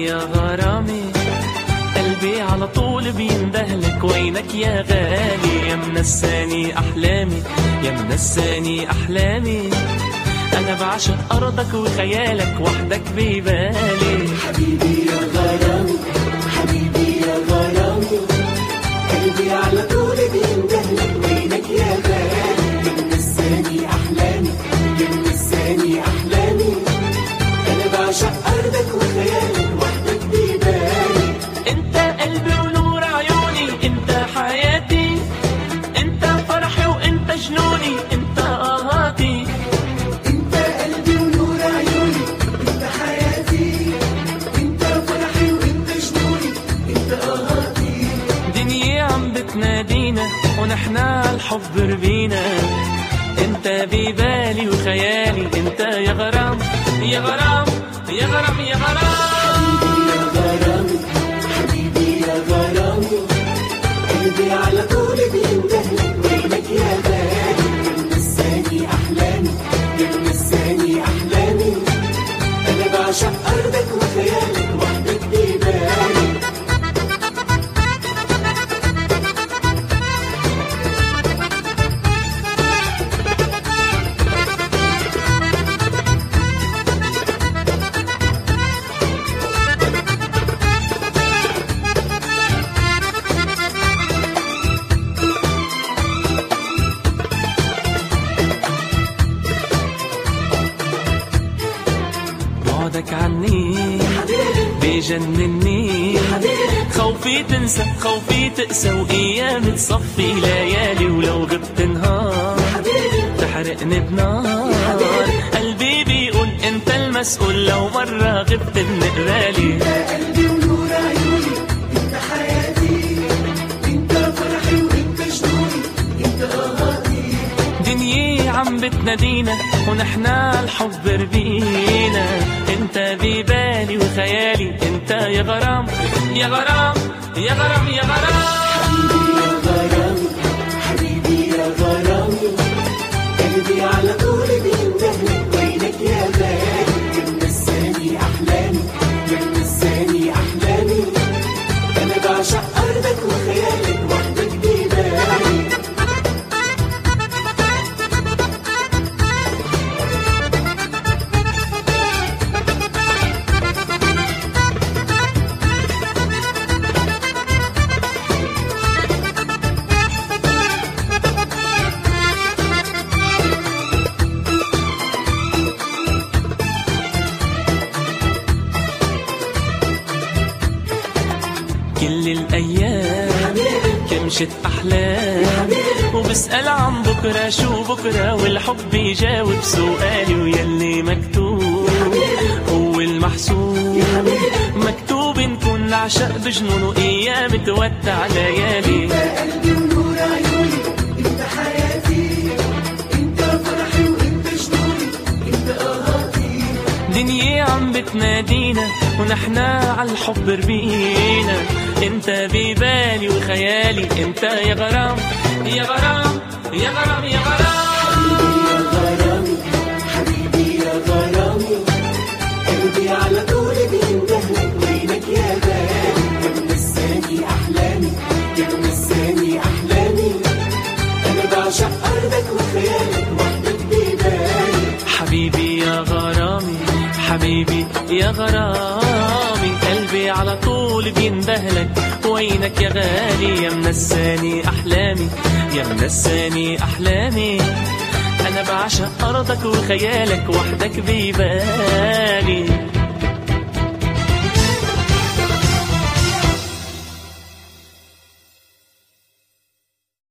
يا غرامي، قلبي على طول بيندهلك، وينك يا غالي؟ يا منساني أحلامي، يا منساني أحلامي، أنا بعشق أرضك وخيالك وحدك ببالي. حبيبي يا غرامي، حبيبي يا غرامي، قلبي على طول بيندهلك، وينك يا غالي؟ يا منساني أحلامي، يا منساني أحلامي، أنا بعشق أرضك وخيالك وحدك ببالي. انت قلبي ونور عيوني، انت حياتي، انت فرحي وانت جنوني، انت آهاتي. انت قلبي ونور عيوني، انت حياتي، انت فرحي وانت جنوني، انت آهاتي. دنيا عم بتنادينا ونحنا عالحب ربينا، انت ببالي وخيالي، انت يا غرام يا غرام يا غرام يا غرام. حبيبي يا غرامي، قلبي على طول بيندهلك، وينك يا غالي؟ يا منساني أحلامي، يا منساني أحلامي، أنا بعشق أرضك وخيالك وحدك ببالي. بعدك عني بيجنني، خوفي تنسى خوفي تقسى، وأيام تصفي ليالي، ولو غبت نهار تحرقني بنار. قلبي بيقول انت المسؤول، لو مرة غبت بنقبالي. انت قلبي ونور عيوني، انت حياتي، انت فرحي وانت جنوني، انت آهاتي. دنيا عم بتنادينا ونحنا عالحب ربينا، انت ببالي وخيالي، انت يا غرام يا غرام يا غرام يا غرام. حبيبي يا غرامي، قلبي على طول بيندهلك، وينك يا غالي؟ يا منساني أحلامي، يا منساني أحلامي، أنا بعشق أرضك وخيالك وحدك ببالي. كل الأيام كمشت أحلام، وبسأل عن بكرة شو بكرة، والحب يجاوب سؤالي، ويلي مكتوب هو المحسوب. مكتوب نكون نعشق بجنون، وأيام تودع ليالي. انت قلبي ونور عيوني، انت حياتي، انت فرحي وانت جنوني، انت آهاتي. دنيا عم بتنادينا ونحنا عالحب ربينا، انت ببالي وخيالي، انت يا غرام يا غرام يا غرام يا غرام. حبيبي يا غرامي، قلبي على طول بيندهلك، وينك يا غالي؟ يا منساني أحلامي، يا منساني أحلامي، أنا بعشق أرضك وخيالك وحدك ببالي. حبيبي يا غرامي، حبيبي يا غرامي، قلبي على طول بيندهلك، وينك يا غالي؟ يا منساني أحلامي، يا منساني أحلامي، أنا بعشق أرضك وخيالك وحدك ببالي.